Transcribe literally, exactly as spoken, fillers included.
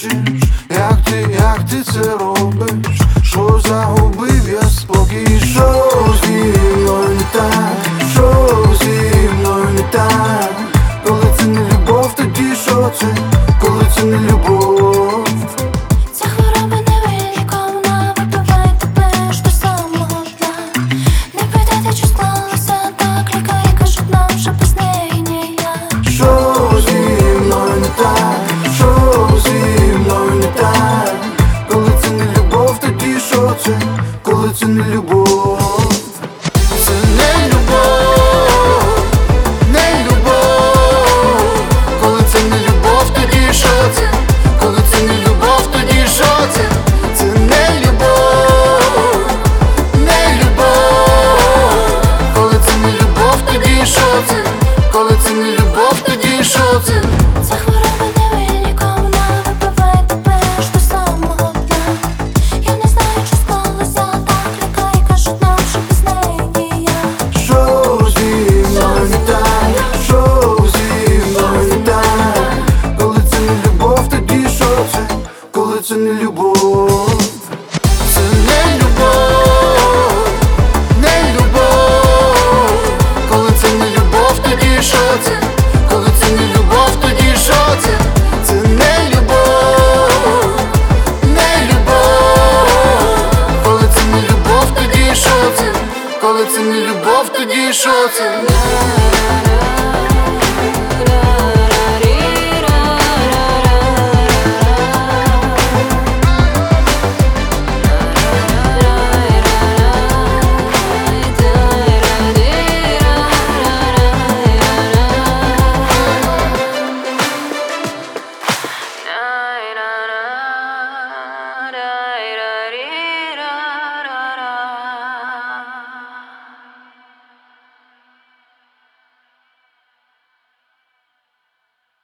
бачиш, як ти, як ти це робиш? Що загубив я спокій? Що зі мною не так? Що зі мною не так? Коли це не любов, тоді що це? Коли це не любов? Ця хвороба невиліковна, випивай тебе ж до самого дна. Не питайте, чи склалося так, лікарі кажуть нам, що без неї ніяк. Що зі мною не так? Що зі мною не так? Коли це не любов, тоді що це? Коли це не любов? Це не любов, не любов. Коли це не любов, тоді що це? Коли це не любов, тоді що це? Це не любов, не любов. Коли це не любов, тоді що це? Коли це не любов, тоді що це? Ця хвороба невиліковна, випивай тебе ж до самого дна. Я не знаю, чи склалося так, лікарі кажуть нам, що без неї ніяк. Що зі мною не так? Що зі мною не так? Коли це не любов, тоді що це? Коли це не любов?